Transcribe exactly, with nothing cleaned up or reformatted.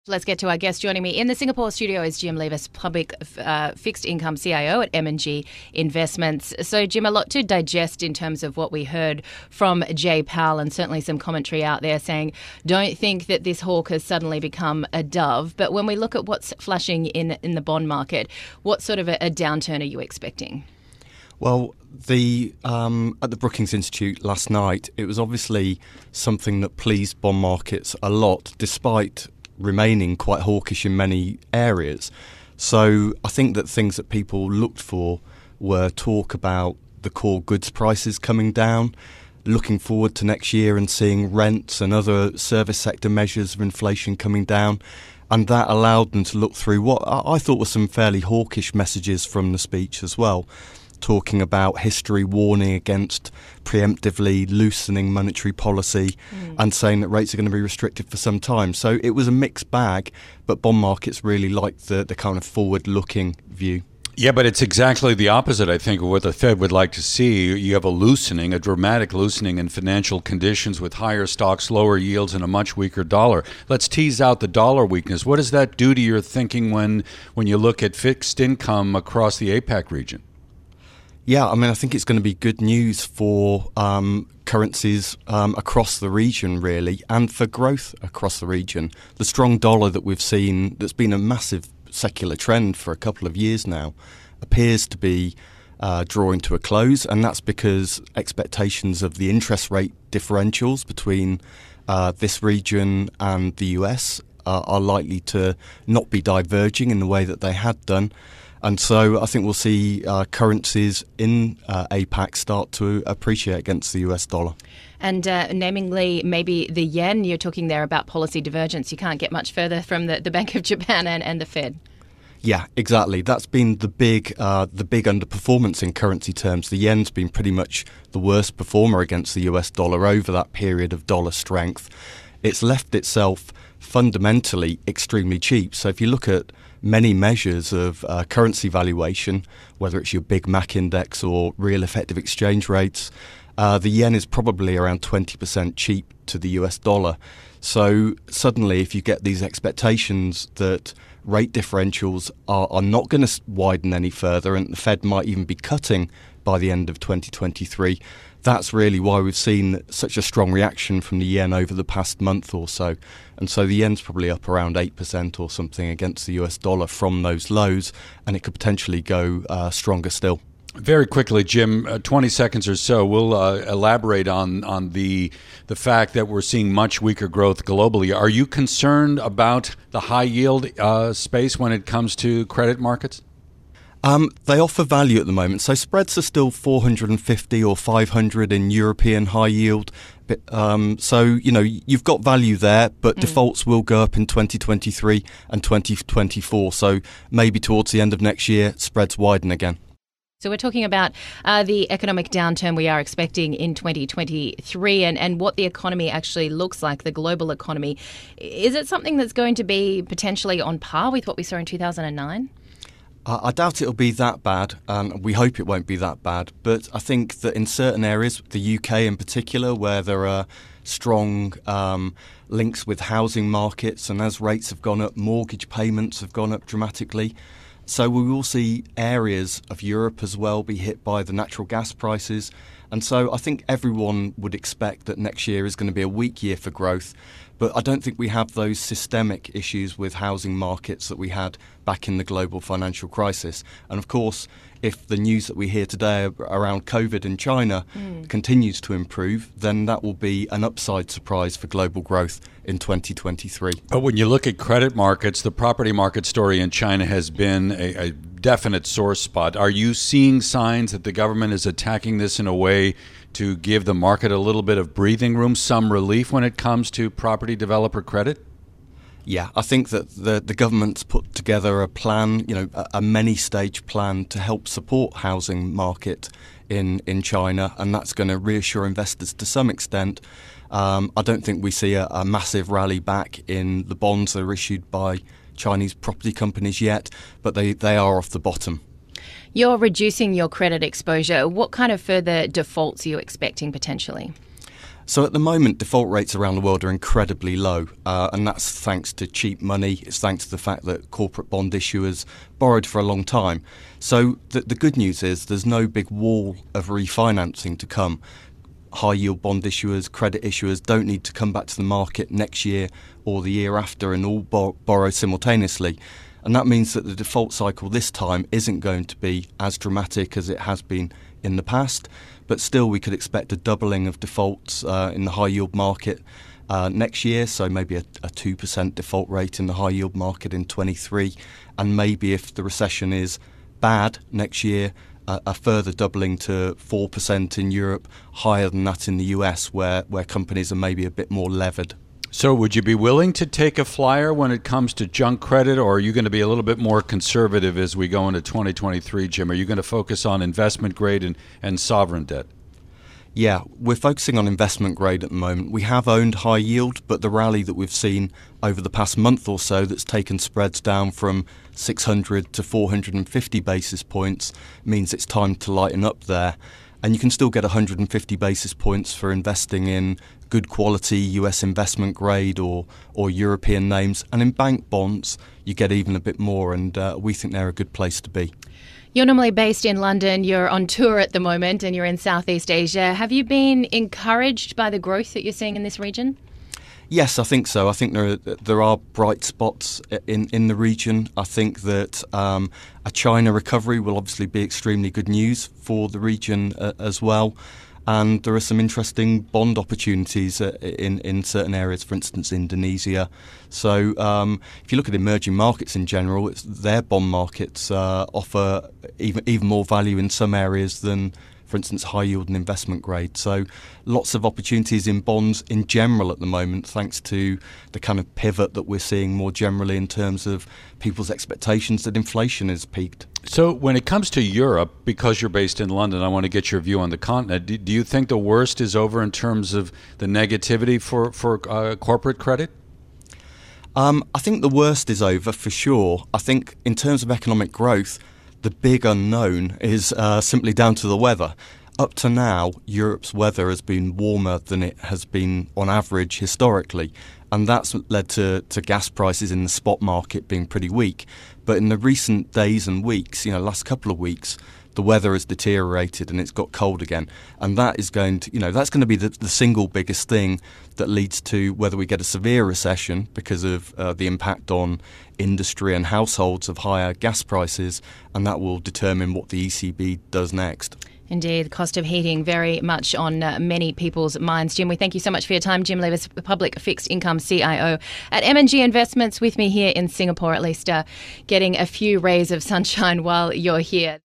Let's get to our guest. Joining me in the Singapore studio is Jim Levis, Public uh, Fixed Income C I O at M and G Investments. So, Jim, a lot to digest in terms of what we heard from Jay Powell, and certainly some commentary out there saying, don't think that this hawk has suddenly become a dove. But when we look at what's flashing in, in the bond market, what sort of a, a downturn are you expecting? Well, the um, at the Brookings Institute last night, it was obviously something that pleased bond markets a lot, despite remaining quite hawkish in many areas. So I think that things that people looked for were talk about the core goods prices coming down, looking forward to next year and seeing rents and other service sector measures of inflation coming down. And that allowed them to look through what I thought were some fairly hawkish messages from the speech as well, talking about history warning against preemptively loosening monetary policy mm. and saying that rates are going to be restricted for some time. So it was a mixed bag, but bond markets really liked the, the kind of forward-looking view. Yeah, but it's exactly the opposite, I think, of what the Fed would like to see. You have a loosening, a dramatic loosening in financial conditions with higher stocks, lower yields, and a much weaker dollar. Let's tease out the dollar weakness. What does that do to your thinking when, when you look at fixed income across the APAC region? Yeah, I mean, I think it's going to be good news for um, currencies um, across the region, really, and for growth across the region. The strong dollar that we've seen, that's been a massive secular trend for a couple of years now, appears to be uh, drawing to a close, and that's because expectations of the interest rate differentials between uh, this region and the U S uh, are likely to not be diverging in the way that they had done. And so I think we'll see uh, currencies in uh, APAC start to appreciate against the U S dollar. And uh, namingly, maybe the yen, you're talking there about policy divergence. You can't get much further from the, the Bank of Japan and, and the Fed. Yeah, exactly. That's been the big uh, the big underperformance in currency terms. The yen's been pretty much the worst performer against the U S dollar over that period of dollar strength. It's left itself fundamentally extremely cheap. So if you look at many measures of uh, currency valuation, whether it's your Big Mac index or real effective exchange rates, uh, the yen is probably around twenty percent cheap to the U S dollar. So suddenly, if you get these expectations that rate differentials are, are not going to widen any further, and the Fed might even be cutting by the end of twenty twenty-three, that's really why we've seen such a strong reaction from the yen over the past month or so. And so the yen's probably up around eight percent or something against the U S dollar from those lows, and it could potentially go uh, stronger still. Very quickly, Jim, uh, twenty seconds or so, we'll uh, elaborate on, on the the fact that we're seeing much weaker growth globally. Are you concerned about the high yield uh, space when it comes to credit markets? Um, they offer value at the moment. So spreads are still four hundred fifty or five hundred in European high yield. But, um, so, you know, you've got value there, but mm. defaults will go up in twenty twenty-three and twenty twenty-four. So maybe towards the end of next year, spreads widen again. So we're talking about uh, the economic downturn we are expecting in twenty twenty-three and, and what the economy actually looks like, the global economy. Is it something that's going to be potentially on par with what we saw in two thousand nine? Uh, I doubt it'll be that bad. Um, we hope it won't be that bad. But I think that in certain areas, the U K in particular, where there are strong um, links with housing markets, and as rates have gone up, mortgage payments have gone up dramatically. So we will see areas of Europe as well be hit by the natural gas prices. And so I think everyone would expect that next year is going to be a weak year for growth. But I don't think we have those systemic issues with housing markets that we had back in the global financial crisis. And of course, if the news that we hear today around COVID in China mm. continues to improve, then that will be an upside surprise for global growth in twenty twenty-three. But when you look at credit markets, the property market story in China has been a, a definite sore spot. Are you seeing signs that the government is attacking this in a way to give the market a little bit of breathing room, some relief when it comes to property developer credit? Yeah, I think that the the government's put together a plan, you know, a, a many-stage plan to help support housing market in, in China, and that's going to reassure investors to some extent. Um, I don't think we see a, a massive rally back in the bonds that are issued by Chinese property companies yet, but they, they are off the bottom. You're reducing your credit exposure. What kind of further defaults are you expecting potentially? So at the moment, default rates around the world are incredibly low, uh, and that's thanks to cheap money. It's thanks to the fact that corporate bond issuers borrowed for a long time. So the, the good news is there's no big wall of refinancing to come. High-yield bond issuers, credit issuers don't need to come back to the market next year or the year after and all bor- borrow simultaneously. And that means that the default cycle this time isn't going to be as dramatic as it has been in the past. But still, we could expect a doubling of defaults uh, in the high-yield market uh, next year, so maybe a, a two percent default rate in the high-yield market in twenty-three, and maybe if the recession is bad next year, uh, a further doubling to four percent in Europe, higher than that in the U S, where, where companies are maybe a bit more levered. So would you be willing to take a flyer when it comes to junk credit, or are you going to be a little bit more conservative as we go into twenty twenty-three, Jim? Are you going to focus on investment grade and, and sovereign debt? Yeah, we're focusing on investment grade at the moment. We have owned high yield, but the rally that we've seen over the past month or so that's taken spreads down from six hundred to four hundred fifty basis points means it's time to lighten up there. And you can still get one hundred fifty basis points for investing in good quality U S investment grade or, or European names. And in bank bonds, you get even a bit more, and uh, we think they're a good place to be. You're normally based in London. You're on tour at the moment and you're in Southeast Asia. Have you been encouraged by the growth that you're seeing in this region? Yes, I think so. I think there are, there are bright spots in, in the region. I think that um, a China recovery will obviously be extremely good news for the region uh, as well. And there are some interesting bond opportunities uh, in, in certain areas, for instance, Indonesia. So um, if you look at emerging markets in general, it's, their bond markets uh, offer even, even more value in some areas than, for instance, high yield and investment grade. So lots of opportunities in bonds in general at the moment, thanks to the kind of pivot that we're seeing more generally in terms of people's expectations that inflation has peaked. So when it comes to Europe, because you're based in London, I want to get your view on the continent. Do, do you think the worst is over in terms of the negativity for, for uh, corporate credit? Um, I think the worst is over for sure. I think in terms of economic growth, the big unknown is uh, simply down to the weather. Up to now, Europe's weather has been warmer than it has been on average historically, and that's led to, to gas prices in the spot market being pretty weak. But in the recent days and weeks, you know, last couple of weeks, the weather has deteriorated and it's got cold again. And that is going to, you know, that's going to be the, the single biggest thing that leads to whether we get a severe recession because of uh, the impact on industry and households of higher gas prices, and that will determine what the E C B does next. Indeed, the cost of heating very much on uh, many people's minds. Jim, we thank you so much for your time. Jim Levis, Public Fixed Income C I O at M and G Investments, with me here in Singapore, at least uh, getting a few rays of sunshine while you're here.